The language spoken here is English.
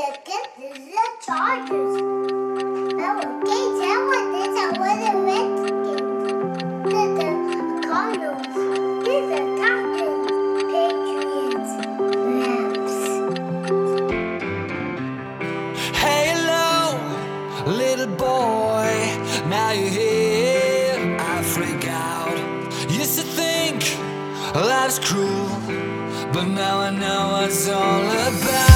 get the Chargers. Okay, tell what this are what the Redskins. These are Cardinals. These are Titans. Patriots. Rams. Hello, little boy. Now you're here. I freak out. Used to think life's cruel, but now I know what it's all about.